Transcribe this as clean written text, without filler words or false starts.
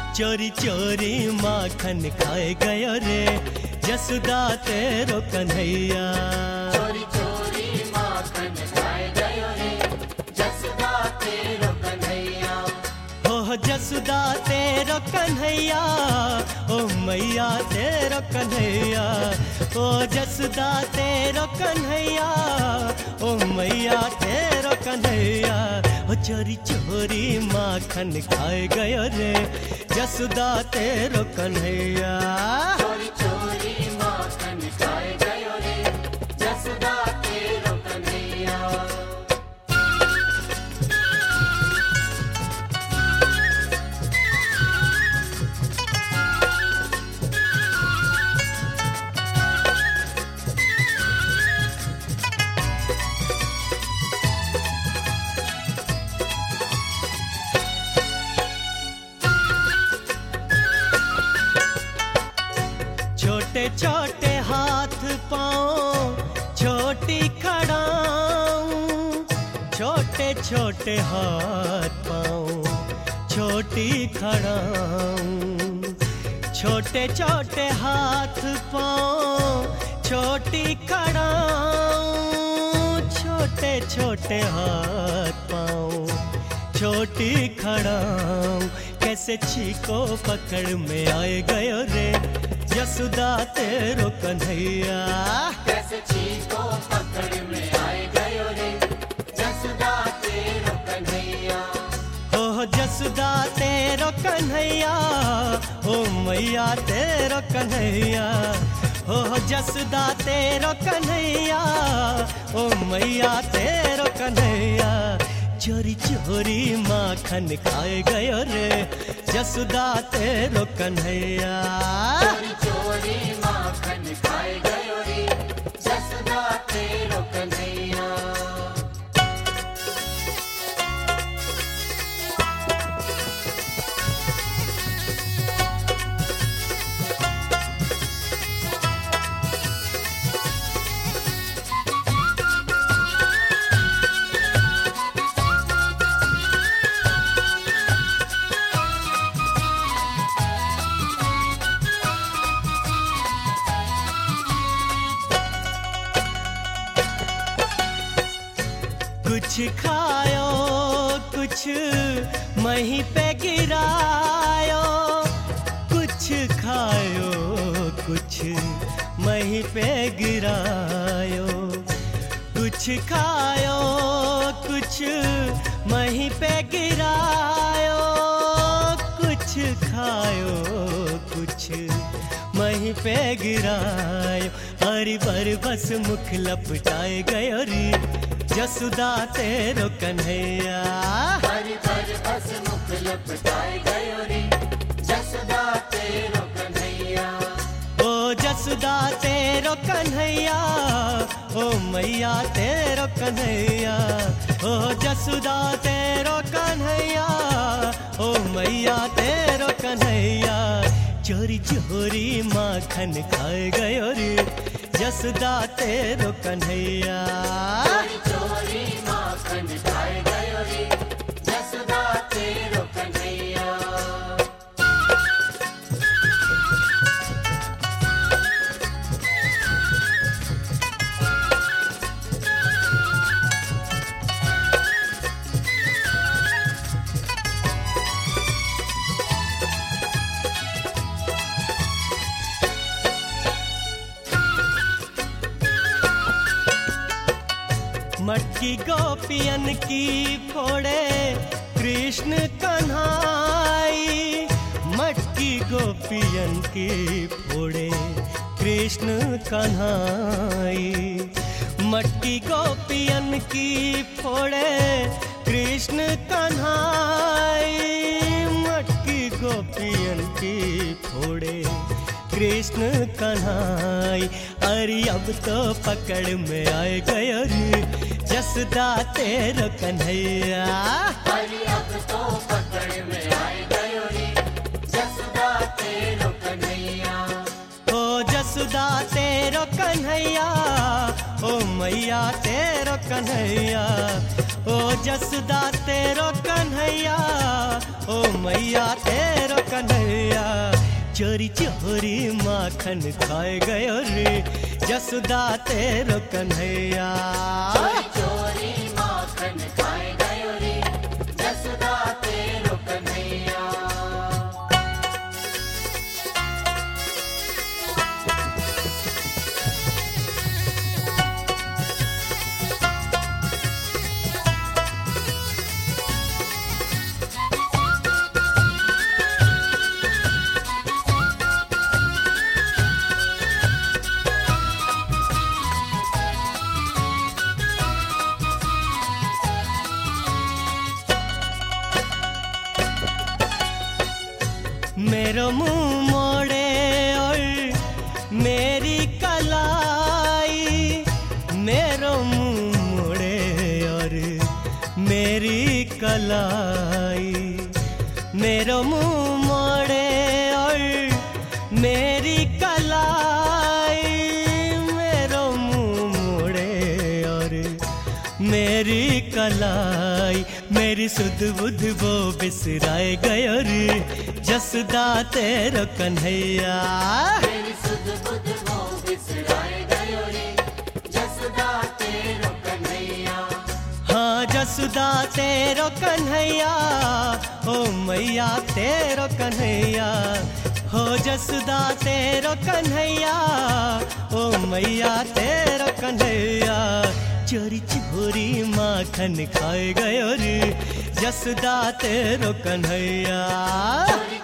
चोरी चोरी माखन खाए गयो रे जसुदा तेरो कन्हैया। चोरी चोरी माखन खाए गयो रे जसुदा तेरो कन्हैया। हो जसुदा तेरो कन्हैया, ओ मैया तेरो कन्हैया। ओ जसुदा तेरो कन्हैया, ओ मैया तेरो कन्हैया। ओ चोरी चोरी माखन खाए गयो रे जसुदा तेरो कन्हैया। चोरी चोरी माखन खाए गयो रे जसुदा तेरो कन्हैया। छोटे छोटे हाथ पाँव छोटी खड़ाऊं, छोटे छोटे हाथ पाँव छोटी खड़ाऊं। छोटे छोटे हाथ पाँव छोटी खड़ाऊं, छोटे छोटे हाथ पाँव छोटी खड़ाऊं। कैसे छीको पकड़ में आए गयो रे जसुदा तेरो कन्हैया। कैसे छीको पकड़ में आए गयो रे जसुदा तेरो कन्हैया। ओ जसुदा तेरो कन्हैया, ओ मैया तेरो कन्हैया। ओ जसुदा तेरो कन्हैया, ओ मैया तेरो कन्हैया। चोरी चोरी माखन खाए गयो रे जसुदा तेरो कन्हैया। चोरी चोरी माखन खाए गयो रे जसुदा तेरो कन्हैया। कुछ खायो कुछ मही पे गिरायो, कुछ खायो कुछ मही पे गिरायो। कुछ खायो कुछ मही पे गिरायो, कुछ खायो कुछ मही पे गिरायो। हरी भर बस मुख लपटाए गयो रे जसुदा तेरो कन्हैया। हरी भर बस मुख लपटाए गयो रे जसुदा तेरो कन्हैया। ओ जसुदा तेरो कन्हैया, ओ मैया तेरो कन्हैया। ओ जसुदा तेरो कन्हैया, ओ मैया तेरो कन्हैया। चोरी चोरी माखन खाए गयो रे जसुदा तेरो कन्हैया। चोरी चोरी माखन खाए गयो रे जसुदा तेरो कन्हैया। मटकी गोपियन की फोड़े कृष्ण कन्हाई। मटकी गोपियन की फोड़े कृष्ण कन्हाई। मटकी गोपियन की फोड़े कृष्ण कन्हाई। मटकी गोपियन की फोड़े कृष्ण कन्हाई। अरे अब तो पकड़ में आए गयो रे जसुदा तेरो कन्हैया। अरे अब तो पकड़ में आए गयो रे जसुदा तेरो कन्हैया। ओ जसुदा तेरो कन्हैया, ओ मैया तेरो कन्हैया। ओ जसुदा तेरो कन्हैया, ओ मैया तेरो कन्हैया। चोरी चोरी माखन खाए गयो रे जसुदा तेरो कन्हैया। चोरी चोरी माखन खाए गयो रे जसुदा तेरो कन्हैया। मेरो मुंह मोड़े और मेरी कलाई, मेरो मुंह मोड़े और मेरी कलाई, मेरो मुंह मोड़े और मेरी कलाई, मेरो मुंह मोड़े और मेरी कलाई, मेरी सुध बुध वो बिसराए गयो रे जसुदा तेरो कन्हैया। मेरी सुध बुध वो बिसराए गयो रे जसुदा तेरो कन्हैया। हाँ जसुदा तेरो कन्हैया, ओ मैया तेरो कन्हैया, हो जसुदा तेरो कन्हैया, ओ मैया तेरो कन्हैया। चोरी चोरी माखन खाए गयो रे जसुदा तेरो कन्हैया। चोरी